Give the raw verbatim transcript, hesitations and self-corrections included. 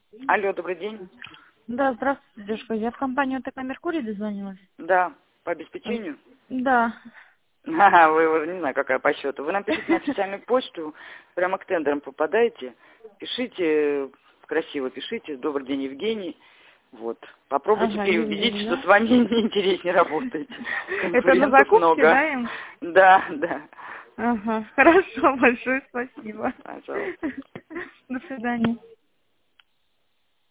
Алло, добрый день. Да, здравствуйте, девушка. Я в компанию ТК «Меркурий» дозвонилась. Да, по Э, обеспечению. Да. Ага, вы уже не знаю, какая по счету. Вы нам пишите на официальную почту, прямо к тендерам попадаете. Пишите, красиво пишите. Добрый день, Евгений. Вот. Попробуйте Ага, переубедить, Евгений, что да? с вами неинтереснее работать. Это на Конкурентов закупке, много. да, им? Да, да. Ага, хорошо, большое спасибо. Пожалуйста. До свидания.